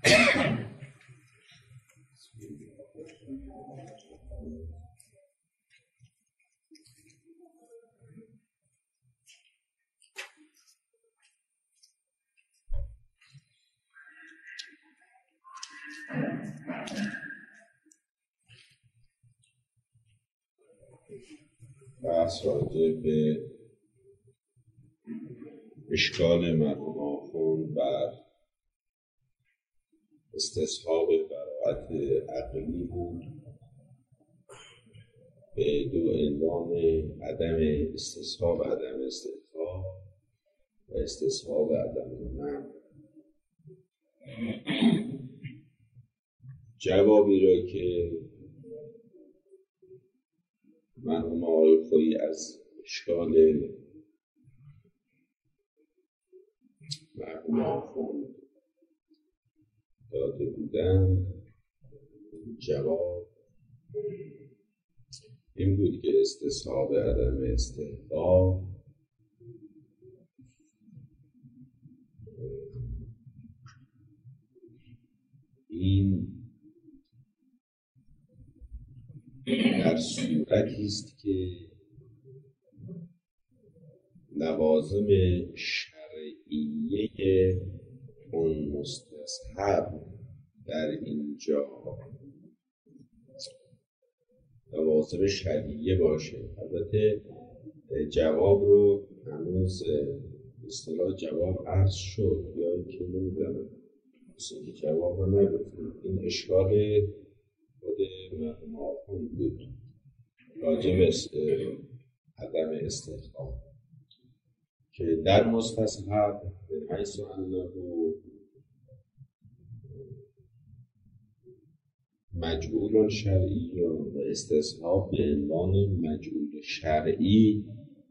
بحث راجع به اشکال مرحوم آخوند بر استصحاب براءت عقلی بود به دو عنوان: عدم استصحاب عدم استحقاق و استصحاب عدم منع. جوابی را که مرحوم آقای خویی از اشکال مرحوم آخوند داده بودند، جواب این بود که استصحاب عدم استحقاق این در صورتی است که لوازم شرعیه اون مستصحب در اینجا لوازم شرعیه باشه. البته جواب رو هنوز اصطلاح جواب عرض شد یا اینکه نمیدونم که جواب رو نگفتیم. این اشکال خود مرحوم آخوند بود راجع به عدم استحقاق که در مستصحب به حیث انه مجعول شرعی و استصحاب به عنوان مجعول شرعی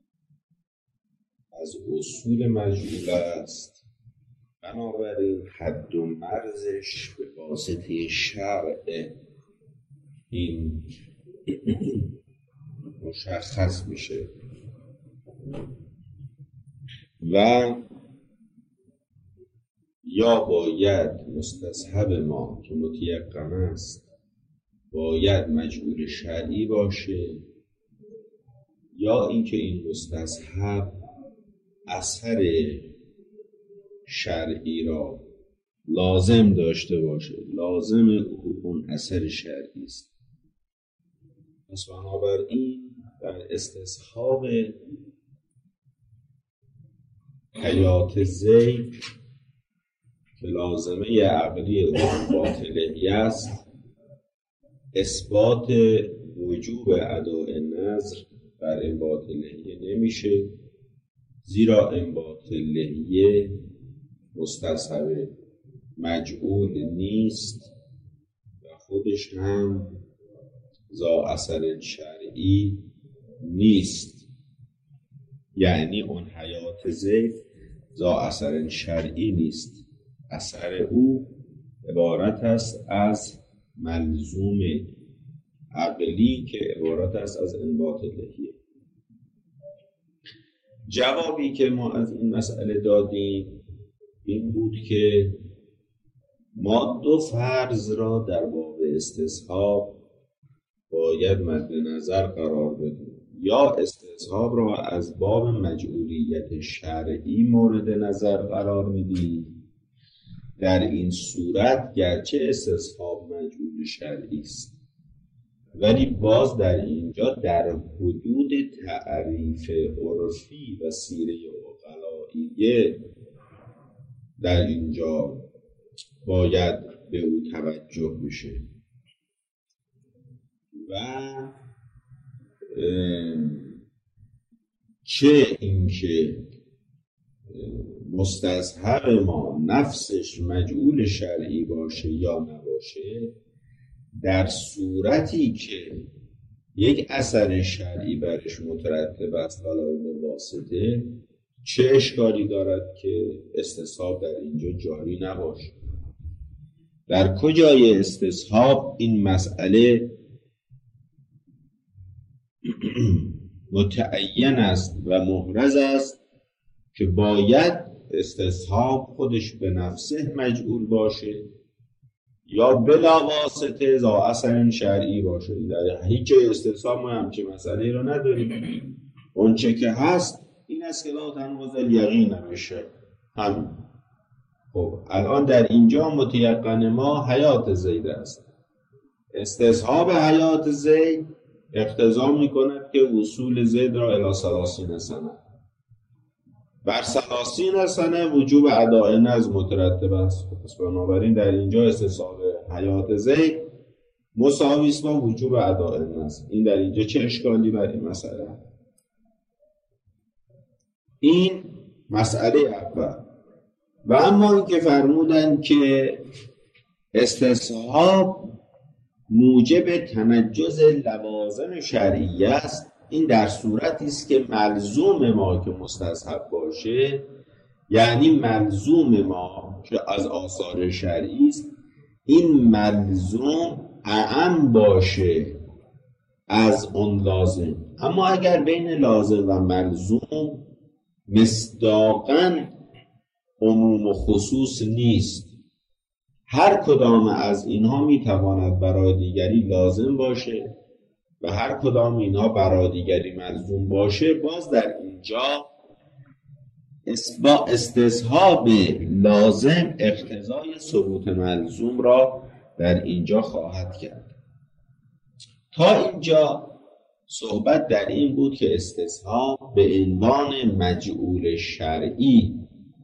از اصول مجعول است، بنابراین حد و مرزش به واسطه شرع این مشخص میشه و یا باید مستصحب ما که متیقن است باید مجعول شرعی باشه، یا اینکه این مستصحب اثر شرعی را لازم داشته باشه، لازم اون اثر شرعی است. پس بنابراین در استصحاب حیات زید که لازمه عقلی اون باطلهی است، اثبات وجوب اداء نظر بر این باطلهی نمیشه، زیرا این باطلهی مستصحب مجعول نیست و خودش هم ذا اثر شرعی نیست. یعنی اون حیات زید ذا اثر شرعی نیست، اثر او عبارت است از ملزوم عقلی که عبارت است از انباط الهیه. جوابی که ما از این مسئله دادیم این بود که ما دو فرض را در باب استصحاب باید مد نظر قرار بدیم: یا استصحاب را از باب مجعولیت شرعی مورد نظر قرار میدیم، در این صورت گرچه استصحاب مجعول شرعی است ولی باز در اینجا در حدود تعریف عرفی و سیره عقلائیه در اینجا باید به او توجه بشه و چه اینکه مستصحب ما نفسش مجعول شرعی باشه یا نباشه، در صورتی که یک اثر شرعی برش مترتب است ولو به واسطه، چه اشکالی دارد که استصحاب در اینجا جاری نباشه؟ در کجای استصحاب این مسئله متعین است و محرز است که باید استصحاب خودش به نفسه مجعول باشه یا بلا واسطه ذا اثر شرعی باشه. در هیچ استثنا ما همچین مسئله رو نداریم. اونچه که هست این است که لا تنقض الیقین نمیشه. همین. خب الان در اینجا متیقن ما حیات زید است. استصحاب حیات زید اقتضا میکند که وصول زید را الی 30 سنه. بر 30 سنه وجوب اداء نظم مترتب است. پس بنابراین در اینجا استصحاب حیات زید مساوی است با وجوب اداء نظم. این در اینجا چه اشکالی بر این مسئله؟ این مسئله اول. و اما این که فرمودن که استصحاب موجب تنجز لوازم شرعیه است، این در صورتی است که ملزوم ما که مستصحب باشه، یعنی ملزوم ما که از آثار شرعی است، این ملزوم اعم باشه از اون لازم. اما اگر بین لازم و ملزوم مصداقاً عموم و خصوص نیست، هر کدام از اینها میتواند برای دیگری لازم باشه و هر کدام اینها برای دیگری ملزوم باشه، باز در اینجا استصحاب لازم اقتضای ثبوت ملزوم را در اینجا خواهد کرد. تا اینجا صحبت در این بود که استصحاب به عنوان مجعول شرعی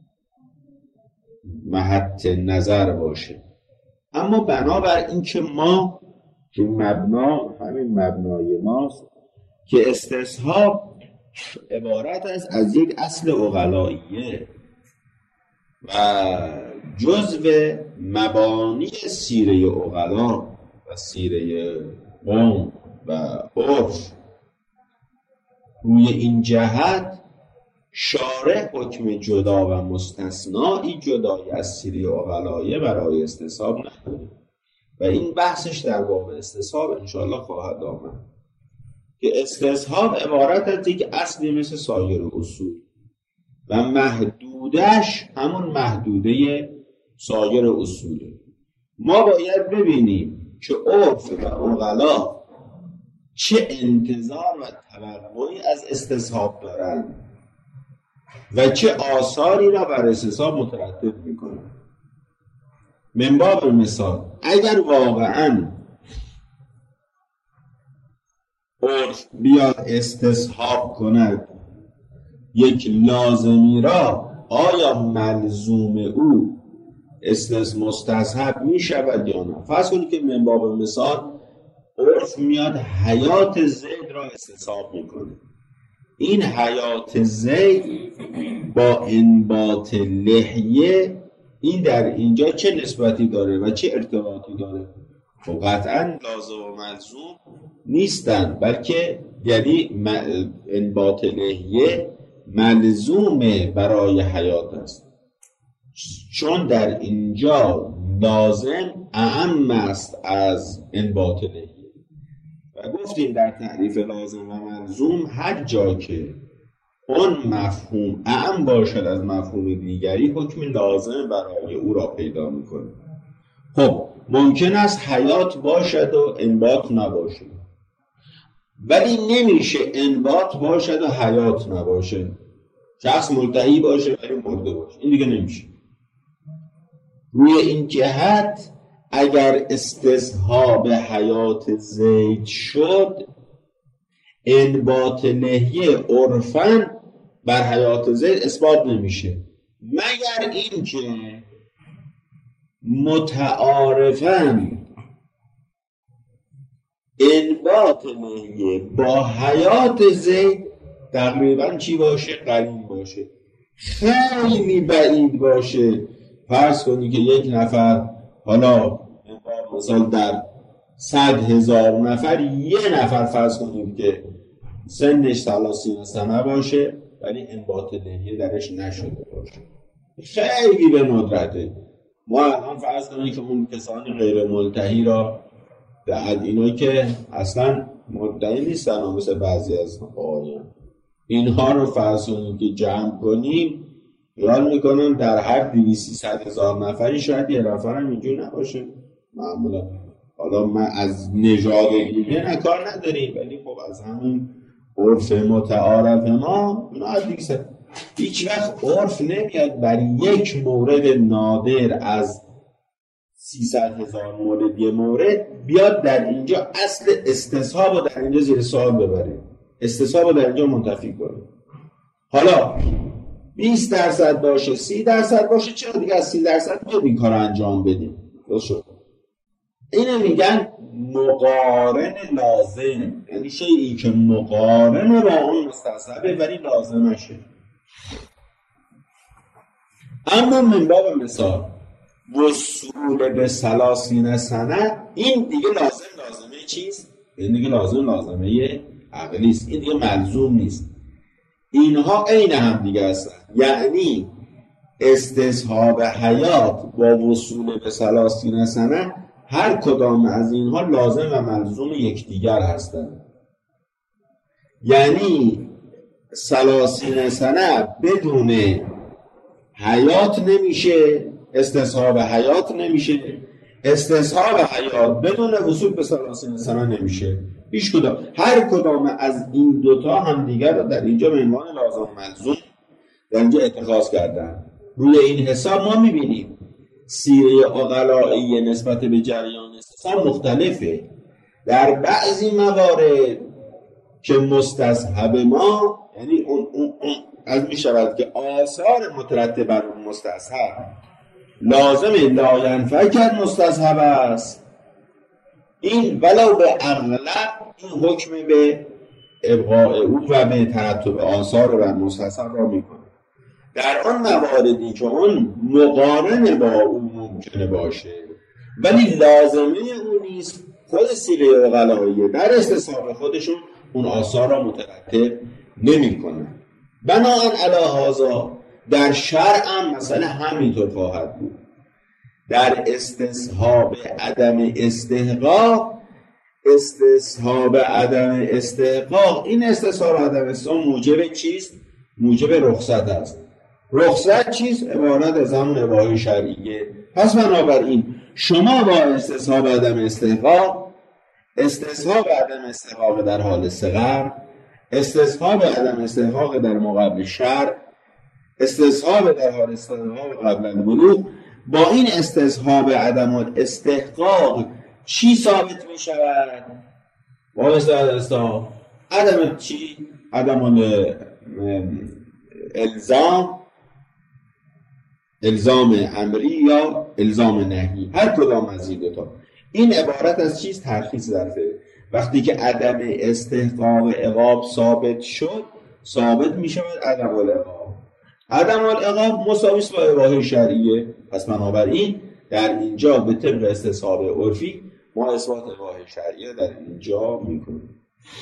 محط نظر باشه. اما بنابر این که ما که مبنا همین مبنای ماست که استصحاب عبارت است از یک اصل عقلاییه و جزو مبانی سیره عقلا و سیره قوم و عرف، روی این جهت شارع حکم جدا و مستثنایی جدای از سیره عقلایه برای استصحاب نداره و این بحثش در باب استصحاب انشاءالله خواهد آمد که استصحاب عبارت از یک اصلی مثل سایر اصول و محدودش همون محدوده سایر اصوله. ما باید ببینیم که عرف و عقلا چه انتظار و توقعی از استصحاب دارند و چه آثاری را بر استصحاب مترتب میکنند. من باب مثال، اگر واقعاً عرف بیاد استصحاب کند یک لازمی را، آیا ملزوم او مستصحب می شود یا نه؟ فرض کنید که من باب مثال عرف میاد حیات زید را استصحاب میکنه. این حیات زید با انبات لحیه، این در اینجا چه نسبتی داره و چه ارتباطی داره؟ خب قطعا لازم و ملزوم نیستن، بلکه یعنی انبات لحیه ملزوم برای حیات است، چون در اینجا لازم اعم است از انبات لحیه. و گفتیم در تعریف لازم و ملزوم هر جا که اون مفهوم اعم باشد از مفهوم دیگری، حکم لازم برای او را پیدا میکنه. خب ممکن است حیات باشد و انبات نباشه، ولی نمیشه انبات باشد و حیات نباشه. شخص ملتهی باشه ولی مرده باشه، این دیگه نمیشه. روی این جهت اگر استصحاب حیات زید شد، انبات لحیه عرفاً بر حیات زید اثبات نمیشه، مگر این که متعارفاً انبات لحیه با حیات زید تقریباً چی باشه؟ قرین باشه. خیلی بعید باشه فرض کنی که یک نفر، حالا مثلا در 100,000 نفر یه نفر فرض کنیم که سنش 30 سنه باشه ولی انبات لحیه درش نشده باشه، خیلی به ندرته. ما الان فرض کنیم که اون کسانی غیر ملتهی را بعد اینایی که اصلا مدعی نیستن مثل بعضی از آقایان، اینها رو فرض کنیم که جمع کنیم، خیال میکنم در هر 200-300 هزار نفری شاید یه نفر هم اینجور نباشه. معمولا حالا من از نژاد دیگه کار نداریم، ولی خب از همین عرف متعارف ما هیچ وقت عرف نمیاد بر یک مورد نادر از 300,000 مورد یه مورد بیاد در اینجا اصل استصحاب رو در اینجا زیر سوال ببره، استصحاب رو در اینجا منتفی کنه. حالا 20% باشه 30% باشه، چرا دیگه از 30% بیاد این کار انجام بدیم؟ درست شد. اینو میگن مقارن لازم، یعنی شیئی که مقارن با اون مستصحبه ولی لازمشه. اما من باب مثال وصول به 30 سنه، این دیگه لازمه چیست؟ این دیگه لازمه عقلی است، این دیگه ملزوم نیست. اینها عین هم دیگه هستن، یعنی استصحاب حیات با وصول به 30 سنه هر کدام از اینها لازم و ملزوم یکدیگر هستند. یعنی 30 سنه بدون حیات نمیشه، استصحاب حیات نمیشه، استصحاب حیات بدون وصول به 30 سنه نمیشه. هیچ کدام، هر کدام از این دوتا هم دیگر رو در اینجا به عنوان لازم و ملزوم در اینجا اتخاذ کردن. روی این حساب ما میبینیم سیره عقلایی نسبت به جریان استصحاب مختلفه. در بعضی موارد که مستصحب ما، یعنی اون از می شود که آثار مترتب بر اون مستصحب لازم لا ینفکر مستصحب است، این ولو به اغلب این حکم به ابقاء او و به ترتب آثار بر مستصحب را می کنه. در آن مواردی که اون مقارن با او ممکنه باشه ولی لازمه او نیست، خود سیره عقلایی در استصحاب خودشون اون آثار را مترتب نمی کنن. بناهن علی هذا در شرع هم مثلا همینطور خواهد بود. در استصحاب عدم استحقاق، این استصحاب عدم استحقاق موجب چیست؟ موجب رخصت است. رخصت چیست؟ عبارت از همون اباحه شرعیه. پس بنابراین شما با استصحاب عدم استحقاق، استصحاب عدم استحقاق در حال صغر، استصحاب عدم استحقاق در مقابل شرع، استصحاب در حال استحقاق قبل البلوغ، با این استصحاب عدم استحقاق چی ثابت می شود؟ با استصحاب عدم چی؟ عدم الزام امری یا الزام نهی، هر کدام از این دوتا. این عبارت از چیست؟ ترخیص ظرفه. وقتی که عدم استحقاق عقاب ثابت شد، ثابت می شود عدم العقاب. عدم العقاب مساوی است با اباحه شرعیه. پس بنابراین در اینجا به طبق استصحاب عرفی ما اثبات اباحه شرعیه در اینجا میکنیم.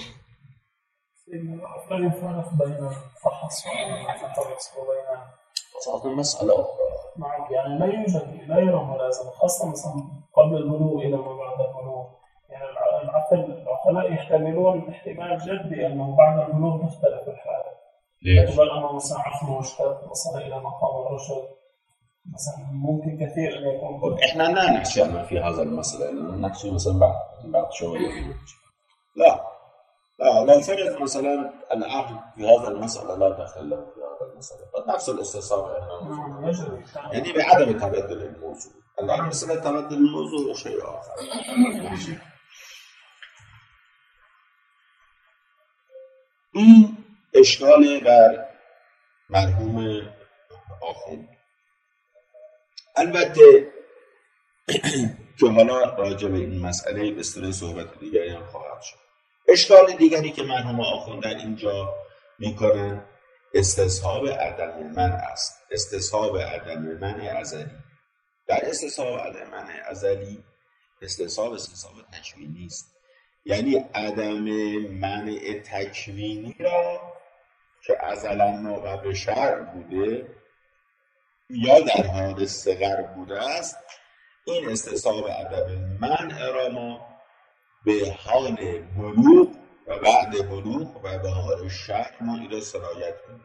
لا يفرق بين فحص وبين فحص المسألة أخرى. نعم، يعني لا يرى ملازمة، خاصة مثلا قبل البلوغ إلى ما بعد البلوغ. يعني العقلاء يحتملون احتمال جدي أنه بعد البلوغ تختلف الحالة. ليش؟ بل أنه مثلا عقله اشتد وصل إلى مقام الرشد، مثلا ممكن كثير أن يكون. إحنا لا نحشرنا في هذا المسألة، نحشر مثلا بعد شوية. لا فرق مثلا العقل في هذا المسألة لا دخل له في هذا المسألة، قد نفس الاستصحاب يعني بعدم تبدل الموضوع. الآن مسألة تبدل الموضوع شيء آخر. این اشکال بر مرحوم آخوند. البته که حالا راجع به این مسئله به اصطلاح صحبت دیگری هم خواهد شد. اشکال دیگری که مرحوم آخوند در اینجا میکنن استصحاب عدم منع است. استصحاب عدم منع ازلی. در استصحاب عدم منع ازلی استصحاب تکوینی است. یعنی عدم منع تکوینی را که ازلا ما قبل شرع بوده یا در حال صغر بوده است، این استصحاب عدم منع را ما به حال بلوغ و بعد بلوغ و به حال شرع ما این را سرایت کنیم.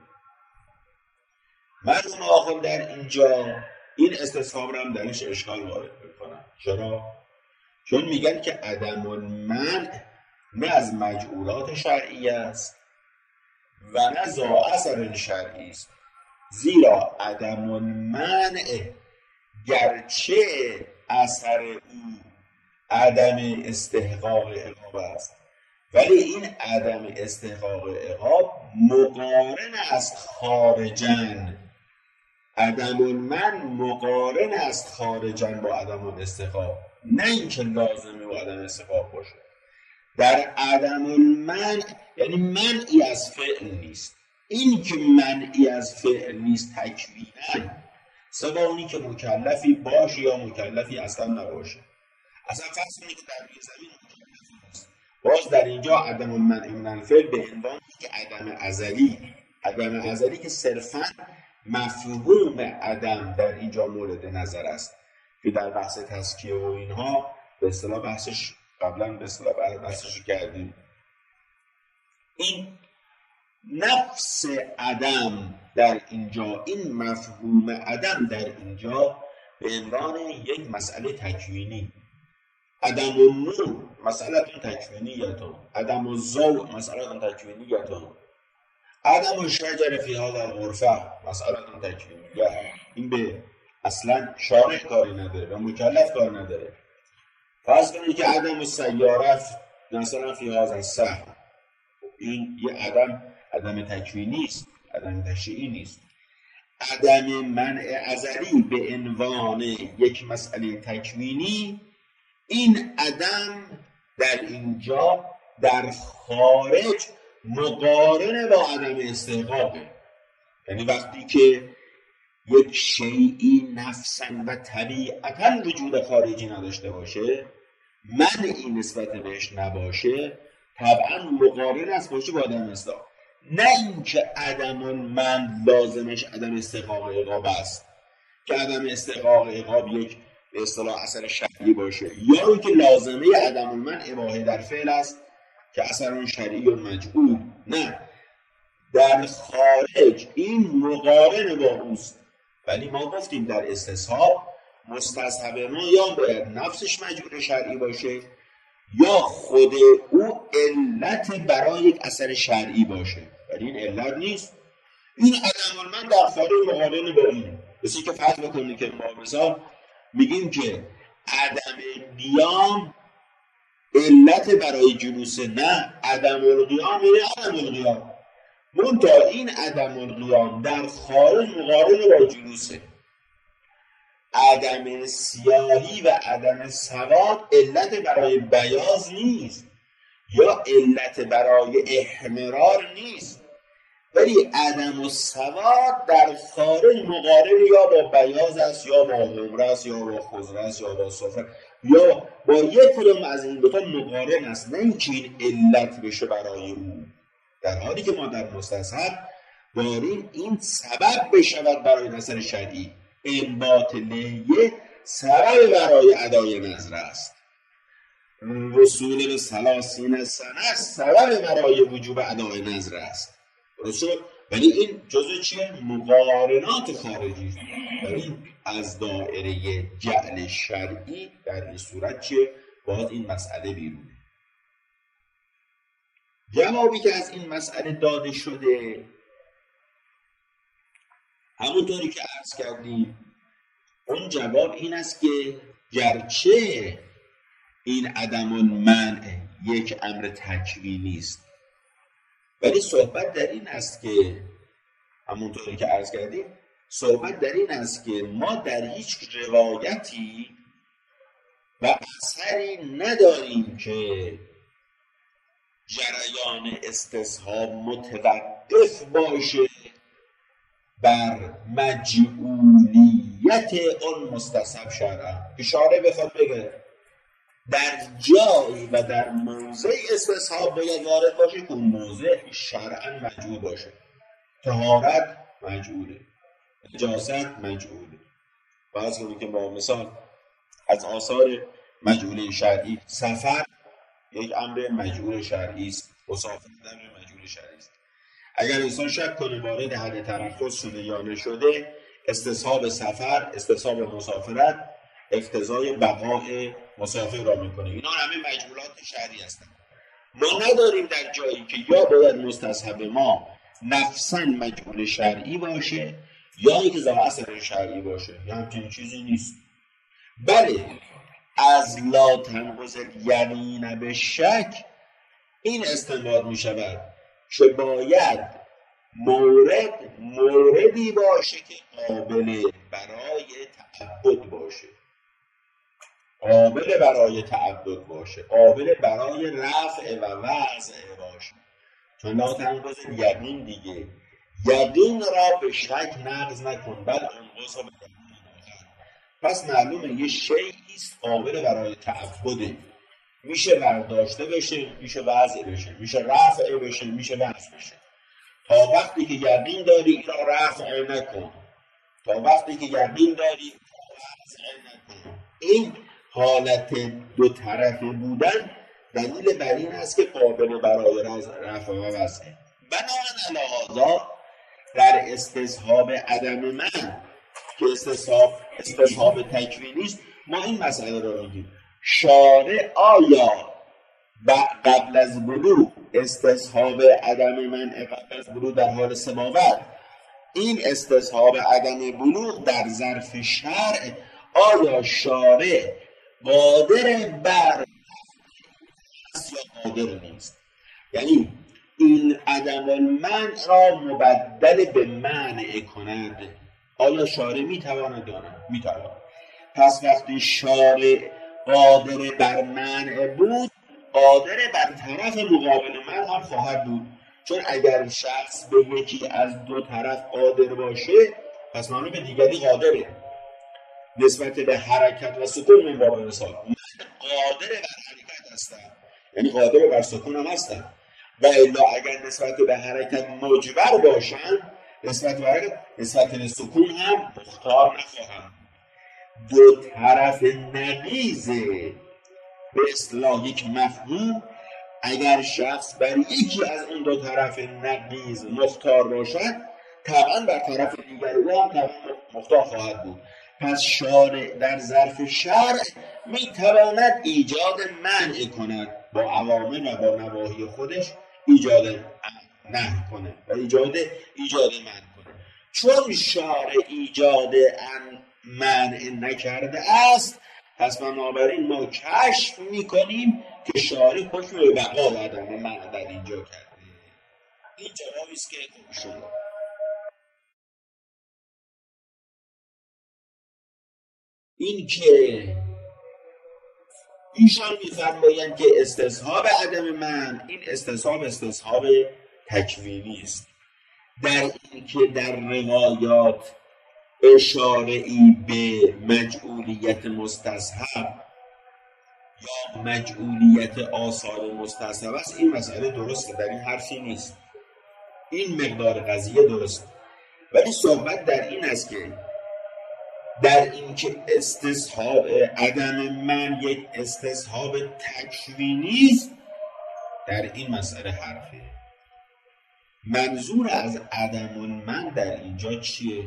مرحوم آخوند در اینجا این استصحاب را هم درش اشکال وارد میکنن. چرا؟ چون میگن که عدم المنع نه از مجعولات شرعی است و نه ذا اثر شرعی است، زیرا عدم المنع گرچه اثر او عدم استحقاق عقاب است، ولی این عدم استحقاق عقاب مقارن است خارجن. عدم المنع مقارن است خارجن با عدم الاستحقاق، نه اینکه لازمه با عدم استحقاق باشه. در عدم المنع یعنی منعی از فعل نیست. این که منعی از فعل نیست تکویناً، سوا اونی که مکلفی باشه یا مکلفی اصلا نباشه. اصلا فرض کنید که در روی زمین مکلفی نیست، باز در اینجا عدم المنع من الفعل به عنوان که عدم ازلی که صرفاً مفهوم عدم در اینجا مورد نظر است، که در بحث تزکیه و اینها به اصطلاح بحثش قبلا به اصطلاح بحثش کردیم. این نفس عدم در اینجا، این مفهوم عدم در اینجا به عنوان یک مسئله تکوینی، عدم النور مسئله تکوینیتون، عدم الضوء مسئله تکوینیتون، عدم الشجر فی هذا الغرفه مسئله تکوینیه. این به اصلا شارع کاری نداره و مکلف کار نداره. فرض کنید که عدم السیاره مثلا فی هذا السهم، این یه عدم تکوینی است، عدم تشریعی نیست. عدم منع ازلی به عنوان یک مسئله تکوینی، این عدم در اینجا در خارج مقارن با عدم استحقاقه. یعنی وقتی که یک شیئی نفساً و طبیعتاً وجود خارجی نداشته باشه، منعی نسبت بهش نباشه، طبعاً مقارن است باشه با عدم استحقاق. نه اینکه عدم المنع لازمش عدم استحقاق عقاب است که عدم استحقاق عقاب یک به اصطلاح اثر شرعی باشه، یا اینکه لازمه عدم المنع اباحه در فعل است که اثر شرعی و مجعول. نه، در خارج این مقارن با اوست. ولی ما گفتیم در استصحاب مستصحب ما یا باید نفسش مجعول شرعی باشه یا خود او علت برای یک اثر شرعی باشه، ولی این علت نیست. این عدم المنع در خارج مقارن با این. بسی که فرض بکنید که ما مثلا میگیم که عدم قیام علت برای جلوس، نه عدم القیام یعنی عدم القیام، منتها این عدم القیام در خارج مقارن با جلوسه. عدم سیاهی و عدم سواد علت برای بیاض نیست یا علت برای احمرار نیست، ولی عدم السواد در خارج مقارن یا با بیاض است یا با حمره است یا با خضره است یا با صفر یا با یک کدام از این دوتا مقارن است، نه اینکه این علت بشه برای او. در حالی که ما در مستصحب داریم این سبب بشود برای اثر شرعی. انبات لحیه سبب برای ادای نذر است، رسول به 30 سنه سبب برای وجوب ادای نذر است. رسول، ولی این جزء چیه؟ مقارنات خارجی است. ولی از دایره جعل شرعی در این صورت چیه؟ باید این مسئله بیرونه. جوابی که از این مسئله داده شده همونطوری که عرض کردیم، اون جواب این است که گرچه این عدم المنع یک امر تکوینی است، ولی صحبت در این است که همونطوری که عرض کردیم، صحبت در این است که ما در هیچ روایتی و اثری نداریم که جریان استصحاب متوقف باشه بر مجعولیت اون مستصحب شرعا. اشاره بخواد بگه در جایی و در موضع استصحاب باید وارد باشه که اون موضع شرعا مجعول باشه. طهارت مجعوله، نجاست مجعوله. فرض کنید که با مثال از آثار مجعوله شرعی سفر یک امر مجعول شرعی است، مسافرت امر مجعول شرعی است. اگر انسان شک کنه وارد حد تنفس شده یا نشده، استصحاب سفر، استصحاب مسافرت اقتضای بقای مسافر را میکنه. اینا همه مجبورات شرعی هستن. ما نداریم در جایی که یا باید مستصحب ما نفساً مجبور شرعی باشه یا اینکه ظاهر شرعی باشه، یا همچین چیزی نیست. بله از لا تنقض الیقین به شک این استنباط می شود که باید موردی باشه که قابل برای تعبد باشه، قابل برای تعبد باشه، قابل برای رفع و وضع باشه. چون لا تنقض الیقین دیگه، یقین را به شک نقض نکن بل انقض را به یقین آخر. پس معلومه یه شیئی است قابل برای تعبده، میشه برداشته بشه، میشه وضع بشه، میشه رفع بشه، میشه وضع بشه. تا وقتی که یقین داری این را رفع نکن، تا وقتی که یقین داری وضع نکن. این حالت دو طرفه بودن دلیل بر این است که قابل برای رفع و وضع. بنابراین لحاظا در استصحاب عدم من که استصحاب تکوینی است، ما این مسئله را میگیم شارع آیا قبل از بلوغ استصحاب عدم منع قبل از بلوغ در حال سبابت، این استصحاب عدم بلوغ در ظرف شرع آیا شارع قادر بر است یا قادر نیست؟ یعنی این عدم المنع را مبدل به منع کند، آیا شارع میتواند یا نه؟ میتواند. پس وقتی شارع قادر بر منع بود، قادر بر طرف مقابل من هم خواهد بود. چون اگر شخص به یکی از دو طرف قادر باشه پس معنی به دیگری قادره. نسبت به حرکت و سکون من باب مثال من قادر بر حرکت هستم، یعنی قادر بر سکون هم هستم، و الا اگر نسبت به حرکت مجبر باشن نسبت به سکون هم مختار نخواهم. دو طرف نقیضه به اصطلاح یک مفهوم، اگر شخص بر یکی از اون دو طرف نقیض مختار باشد طبعا بر طرف دیگری هم طبعا مختار خواهد بود. پس شارع در ظرف شرع میتواند ایجاد منع کند، با عوامل و با نواهی خودش ایجاد نهی کنه و ایجاد منع کنه. چون شارع ایجاد منع نکرده است پس بنابراین ما کشف میکنیم که شارع حکم به بقا عدم منع در اینجا کرده. این جوابی است که شما این که ایشان میفرمایند که استصحاب عدم منع این استصحاب تکوینی است، در این که در روایات اشاره‌ای به مجعولیت مستصحب یا مجعولیت آثار مستصحب است. این مسئله درسته، در این حرفی نیست، این مقدار قضیه درست، ولی صحبت در این است که در این که استصحاب عدم من یک استصحاب تکوینی است، در این مسئله حرفه. منظور از عدم من در اینجا چیه؟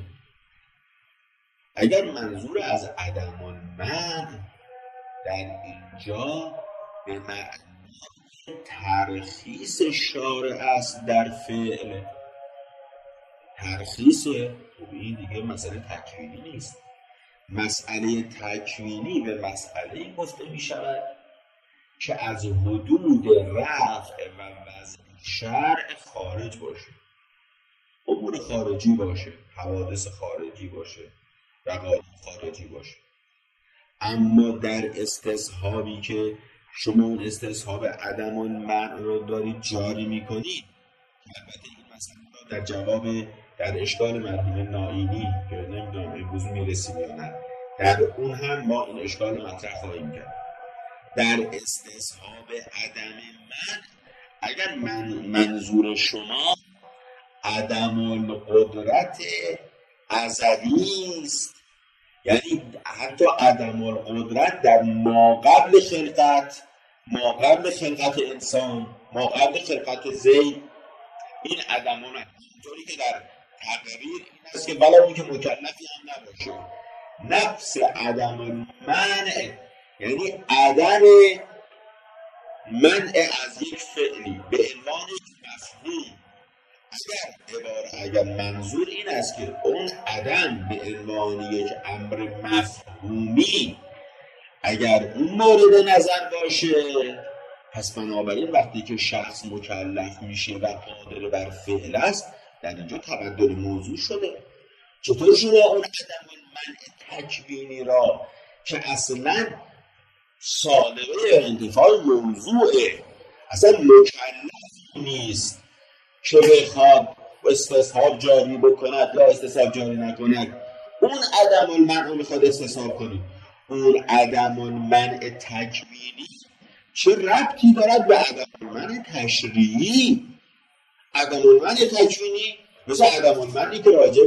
اگر منظور از عدم من در اینجا به معنی ترخیص شارع است در فعل، ترخیص، این دیگه مسئله تکوینی نیست. مسئله تکوینی به مسئله گفته می شود که از حدود رفع و وضع شرع خارج باشه، امور خارجی باشه، حوادث خارجی باشه، وقایع خارجی باشه. اما در استصحابی که شما اون استصحاب عدم المنع رو دارید جاری میکنید، البته این مسئله در جواب در اشکال مرحوم نائینی که نمیدونم امروز میرسیم یا نه، در اون هم ما این اشکال مطرح خواهیم کرد. در استصحاب عدم منع اگر منظور شما عدم القدرت ازلی است، یعنی حتی عدم القدرت در ما قبل خلقت انسان، ما قبل خلقت زید، این عدم القدرت اینطوری که در تقریر این است که بلا اون که مکلفی هم نباشه، نفس عدم المنع یعنی عدم منع از یک فعلی به عنوان مفهوم. اگر منظور این است که اون عدم به عنوان یک امر مفهومی اگر اون مورد نظر باشه، پس بنابراین وقتی که شخص مکلف میشه و قادر بر فعل است، در اینجا تبدل موضوع شده. چطور شده اون عدم المنع تکوینی را که اصلا سالبه انتفاع موضوعه، اصلا مکلف نیست که بخواد استصحاب جاری بکند یا استصحاب جاری نکند، اون عدم المنع رو میخواد استصحاب کنید. اون عدم المنع تکوینی چه ربطی دارد به عدم المنع تشریعی؟ عدم المنع تکوینی مثل عدم المنعی که راجع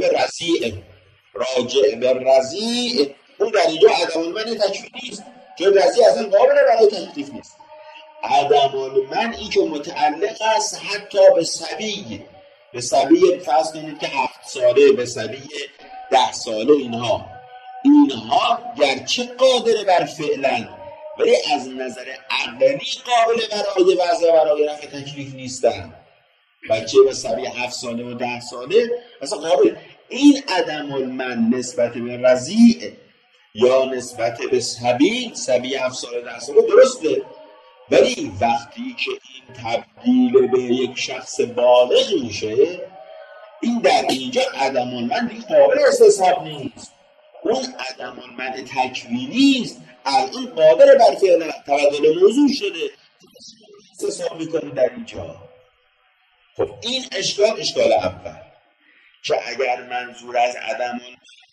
به رضیع، اون در اینجا عدم المنع تکوینی است، چون رضیع اصلا قابل برای تکلیف نیست. عدم المنعی که متعلق است حتی به صبی فرض کنید که 7 ساله، به صبی 10 ساله، اینها گرچه قادر بر فعلن ولی از نظر عقلی قابل برای وضع برای رفع تکلیف نیستن. بچه به صبی 7 ساله و 10 ساله اصلا قابل. این عدم المنع نسبت به رضیع یا نسبت به صبی 7 ساله 10 ساله درسته، ولی وقتی که این تبدیل به یک شخص بالغ میشه، این در اینجا عدم المنع قابل استصحاب نیست. اون عدم المنع تکوینی است، الان قادر بر فعل تبدل موضوع شده، استصحاب میکنه در اینجا. خب این اشکال اول که اگر منظور از عدم المنع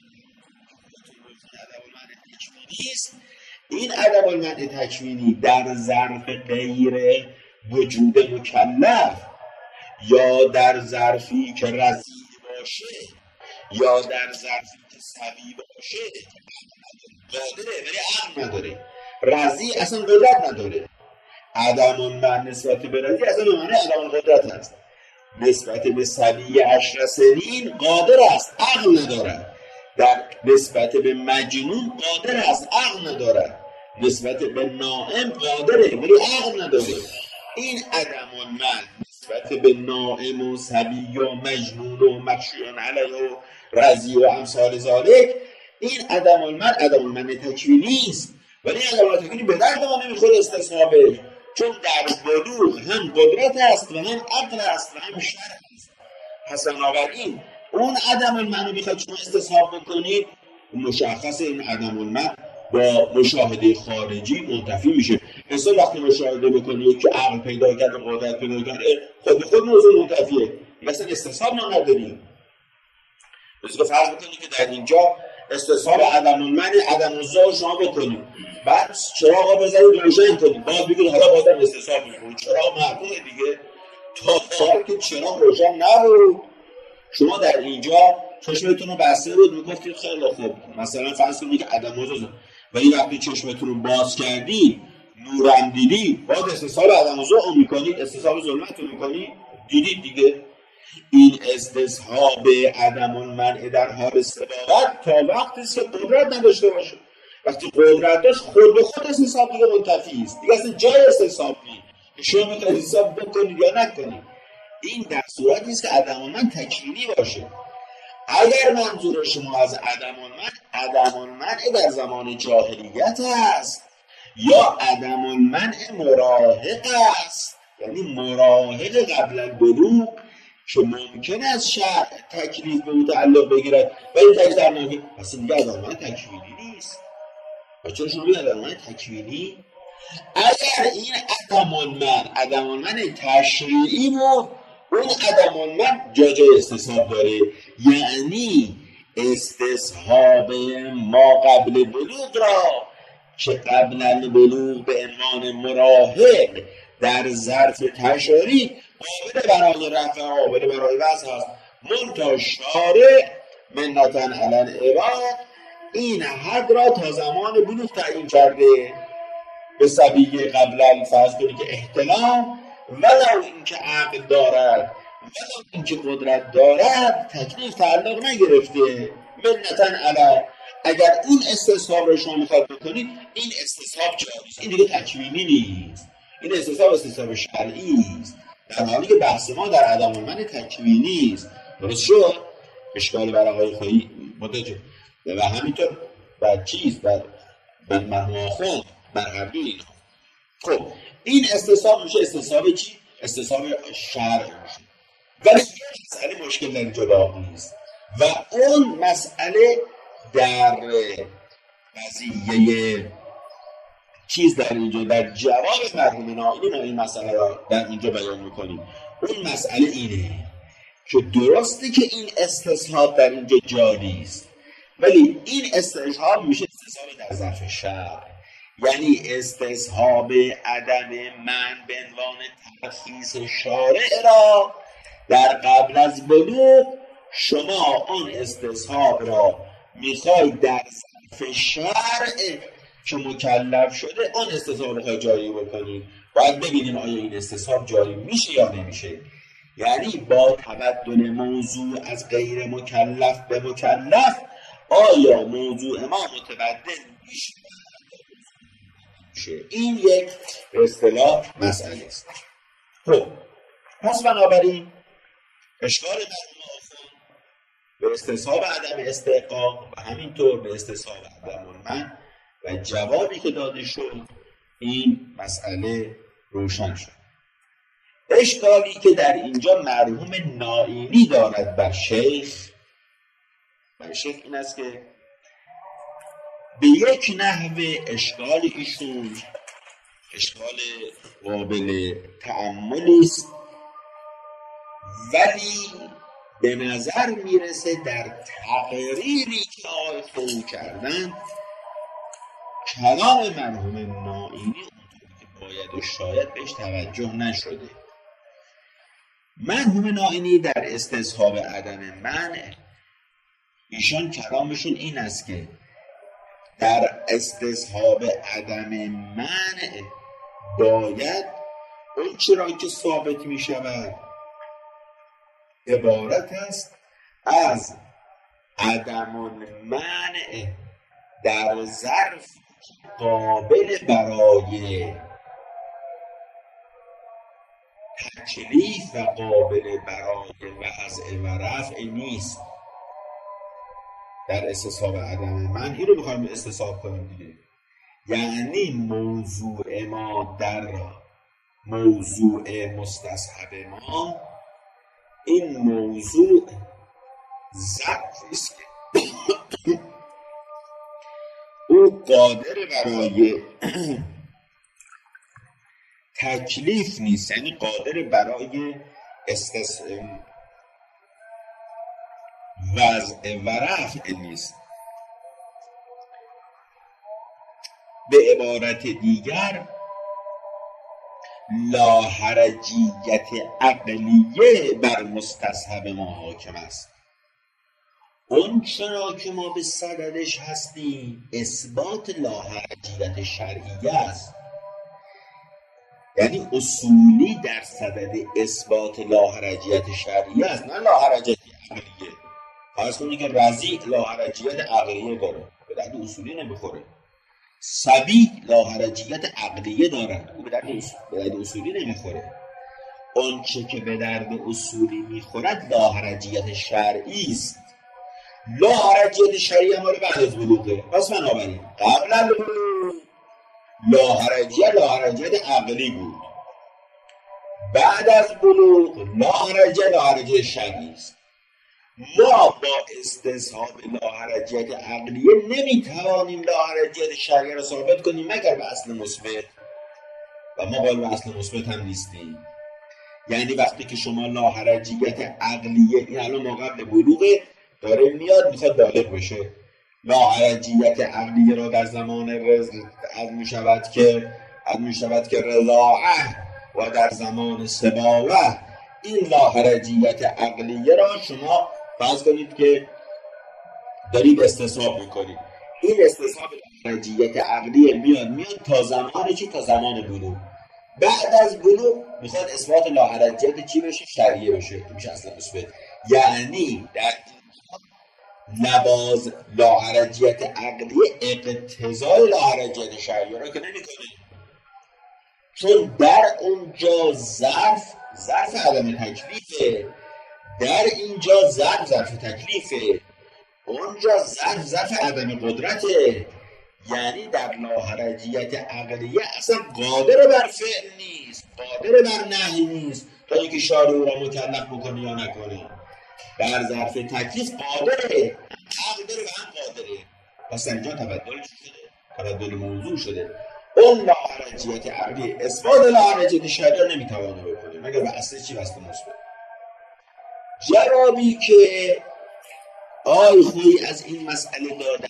تکوینی است، این عدم المنع تکوینی در ظرف غیر وجود مکلف یا در ظرفی که رضیع باشه یا در ظرفی که صبی باشه قادره ولی عقل نداره. رضیع اصلا قدرت نداره. عدم المنع نسبت به رضیع اصلا به معنی عدم القدرت هست. نسبت به صبی 10 سنین قادر است، عقل نداره. در نسبت به مجنون قادر است، عقل نداره. نسبت به نائم قادره ولی عقل نداره. این عدم المنع نسبت به نائم و صبی و مجنون و مغشوش علیه و رضیع و امثال ذالک، این عدم المنع تکوینی است، ولی عدم المنع تکوینی به درد ما نمیخوره استصحابش، چون در بلوغ هم قدرت است و هم عقل است و هم شرع است. پس بنابراین اون عدم المنع میخواد شما استصحاب بکنید، مشخص این عدم المنع با مشاهده خارجی منتفی میشه. انسان وقتی مشاهده بکنید که عقل پیدا کرده، قدرت پیدا کرده، خود به خود موضوع منتفیه، مثلا استصحاب نداریم. مثل فرض بکنید که در اینجا استصحاب عدم المنع عدم الزا شما بکنید، بعد چراغ بزنید روشن کنید، باز بگید حالا بازم استصحاب میکنید، چراغ معقومه دیگه. تا که چراغ روشن نبود شما در اینجا چشمتون رو بسته بود میگفتید خیلی خوب، مثلا فرض کنید که عدم الزا، ولی وقتی چشمتون رو باز کردید نورم دیدی، باز استصحاب عدم الزا رو میکنید، استصحاب ظلمت رو میکنید، دیدید دیگه. این استصحاب عدم المنع در حال سباقت تا وقتی که قدرت نداشته باشه. وقتی قدرت داشت خود به خود استصحاب دیگه منتفی است، دیگه اصلا جای استصحاب نیست، شما میتونید حساب بکنید یا نکنید. این در صورتی است که عدم المنع تکوینی باشه. اگر منظور شما از عدم المنع در زمان جاهلیت است یا عدم المنع مراهق است، یعنی مراهق قبل البلوغ که ممکن است شرع تکلیف به او تعلق بگیرد و این تکلیف در نمیگه، اصلا دیگه عدم المنع تکوینی نیست. و چون شما بگید عدم المنع تکوینی، اگر این عدم المنع تشریعی بود، اون عدم المنع جای استصحاب داره، یعنی استصحاب ما قبل بلوغ را که قبل البلوغ به عنوان مراهق در ظرف تشریع قابل برای رفع قابل برای وضع هست، منتها شارع منتن علی العباد این حد را تا زمان بلوغ تعیین کرده به سبیل قبل الفرض کنی که احتلام، ولو اینکه عقل دارد ولو اینکه قدرت دارد تکلیف تعلق نگرفته. منتا علی. اگر این استصحاب رو شما میخواد بکنید، این استصحاب جاریست، این دیگه تکوینی نیست، این استصحاب شرعی است، در حالی که بحث ما در عدم المنع تکوینی است. درست شد؟ اشکال بر آقای خواهی متوجه. و همینطور بر چیز بر مرماخون بر قبلی اینا. خب این استصحاب میشه استصحاب چی؟ استصحاب شرع میشه. ولی یه مسئله مشکل در اینجا باقی نیست و اون مسئله در قضیه چیز در اینجا در جواب مرحوم نائینی ما این مسئله را در اینجا بیان میکنیم. اون مسئله اینه که درسته که این استصحاب در اینجا جاری است، ولی این استصحاب میشه استصحاب در ظرف شرع، یعنی استصحاب عدم من به عنوان تخصیص شارع را در قبل از بلوغ شما آن استصحاب را میخواید در ظرف شرع که مکلف شده آن استصحاب را جاری بکنید. باید ببینیم آیا این استصحاب جاری میشه یا نمیشه، یعنی با تبدل موضوع از غیر مکلف به مکلف آیا موضوع ما متبدل میشه. این یک اصطلاح مسئله است. خب پس بنابراین اشکال مرحوم آخوند به استصحاب عدم استحقاق و همینطور به استصحاب عدم المنع و جوابی که داده شد این مسئله روشن شد. اشکالی که در اینجا مرحوم نائینی دارد بر شیخ این است که به یک نحوه اشکال ایشون اشکال قابل تأملی است، ولی به نظر میرسه در تقریری که آقای فو کردن کلام مرحوم نائینی اونطور که باید و شاید بهش توجه نشده. مرحوم نائینی در استصحاب عدم منع ایشان کلامشون این است که در استصحاب عدم منع باید اون چرا که ثابت می شود عبارت است از عدم المنع در ظرف قابل برای تکلیف و قابل برای وضع و رفع نیست. در استصحاب عدم منع این رو بخوایم استصحاب کنیم دیگه، یعنی موضوع ما در موضوع مستصحب ما این موضوع ظرفی است که او قادر برای تکلیف نیست، یعنی قادر برای وضع و رفع نیست. به عبارت دیگر لاحرجیت عقلیه بر مستصحب ما حاکم است. اون چرا که ما به صددش هستیم اثبات لاحرجیت شرعیه است، یعنی اصولی در صدد اثبات لاحرجیت شرعیه است، نه لاحرجیت عقلیه. فرض کنید که رضیع لاحرجیت عقلیه داره، به درد اصولی نمیخوره. صبی لاحرجیت عقلیه داره، او به درد اصولی نمیخوره. اون چه که به درد اصولی میخورد لاحرجیت شرعی است. لاحرجیت شرعی مال بعد از بلوغه. پس بنابراین قبل از بلوغ لاحرجیت عقلی بود، بعد از بلوغ لاحرجیت شرعی است. ما با استصحاب لاحرجیت عقلیه نمیتوانیم لاحرجیت شرعی را ثابت کنیم مگر به اصل مثبت، و ما قائل به اصل مثبت هم نیستیم. یعنی وقتی که شما لاحرجیت عقلیه این الان ما قبل بلوغه داره میاد میخواد بالغ بشه، لاحرجیت عقلیه را در زمان از میشود که رضاعه و در زمان سباوه این لاحرجیت عقلیه را شما فرض کنید که دارید استصحاب میکنید. این استصحاب لاحرجیت عقلیه میاد تا زمان چی؟ تا زمان بلوغ. بعد از بلوغ میخواد اثبات لاحرجیت چی بشه؟ شرعیه بشه، میشه اصلا مثبت. یعنی در نباز لاحرجیت عقلی اقتضای لاحرجیت شرعی را که نمیکنه، چون در اونجا ظرف عدم تکلیفه، در اینجا ظرف تکلیفه، اونجا ظرف عدم قدرته. یعنی در لاحرجیت عقلیه اصلا قادر بر فعل نیست، قادر بر نهی نیست تا اینکه شارع او را مکلف بکنه یا نکنه. در ظرف تکلیف قادره، عقل داره و هم قادره. پس اینجا تبدل موضوع شده. اون لاحرجیت عقلی اثبات لاحرجیت شرعی نمیتوانه بکنه مگر به اصل چی؟ وصل مثبت. جوابی که آی خویی از این مسئله دادن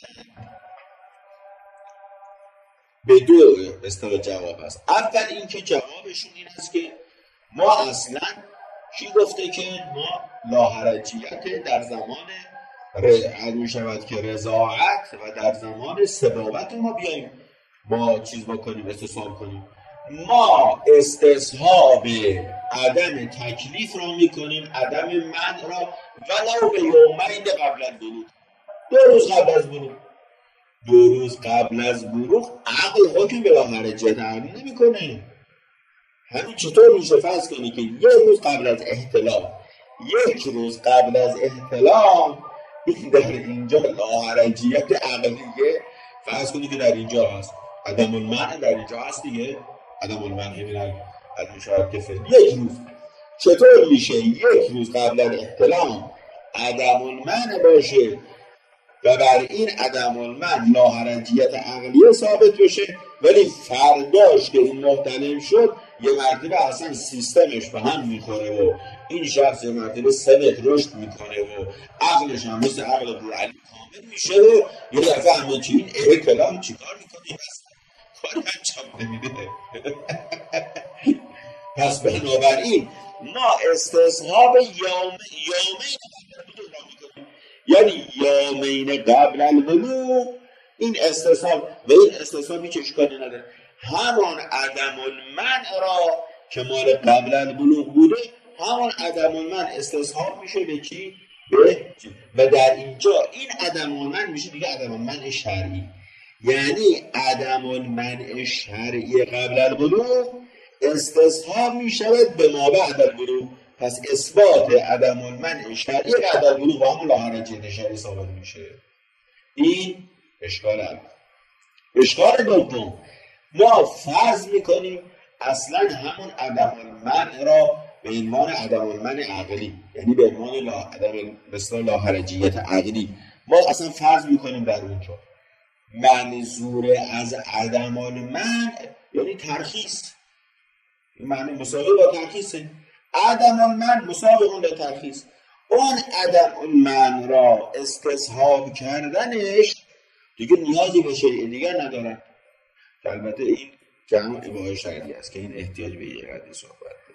به دو استوى جواب است. اول این که جوابشون این است که ما اصلا چی گفته که ما لاحرجیت در زمان عدو شود که رضاعت و در زمان سبابت ما بیاییم با چیز بکنیم، استصحاب کنیم. ما استصحاب عدم تکلیف را میکنیم، عدم منع را، ولو به یومین قبل البلوغ، 2 روز قبل از بلوغ. 2 روز قبل از بلوغ عقل حکم به لاحرجیت عقلی نمیکنه. همین چطور میشه فرض کنی که 1 روز قبل از احتلام، 1 روز قبل از احتلام در اینجا لاحرجیت عقلیه، فرض کنی که در اینجا هست، عدم المنع در اینجا هست دیگه، عدم المنع میرن از مشاهد که فعل 1 روز. چطور میشه 1 روز قبل از احتلام عدم المنع باشه و بر این عدم المنع لاحرجیت عقلیه ثابت بشه، ولی فرداش که این محتلم شد یه مرتبه اصلا سیستمش به هم میخوره و این شخص یه مرتبه 3 متر رشد میکنه و عقلش هم مثل عقل ابوعلی کامل میشه و یه دفعه همه چی این احتلام چی کار میکنه؟ کاری انجام نمیده. پس بنابراین ما استصحاب یومین یعنی یومین قبل البلوغ این استصحاب و این استصحاب هیچ اشکالی نداره. همان عدم المنع را که مال قبل البلوغ بوده، همان عدم المنع استصحاب میشه به چی؟ و در اینجا این عدم المنع میشه دیگه عدم المنع شرعی. یعنی عدم المنع شرعی قبل البلوغ استصحاب میشود به ما بعد البلوغ. پس اثبات عدم المنع شرعی بعد البلوغ با هم لاحرجیت شرعی ثابت میشه. این اشکال اول. اشکال دوم، ما فرض میکنیم اصلا همون عدم المنع را به عنوان عدم المنع عقلی، یعنی به عنوان عدم مثلا لاحرجیت عقلی ما اصلا فرض میکنیم در اونجا منظور از عدم المنع یعنی ترخیص، این معنی مساوی با ترخیصه. عدم المنع مساوی اون با ترخیص. اون عدم المنع را استصحاب کردنش دیگه نیازی به شیء دیگر ندارن. البته این جمع اباحه شرعی است که این احتیاج به یه قدری صحبت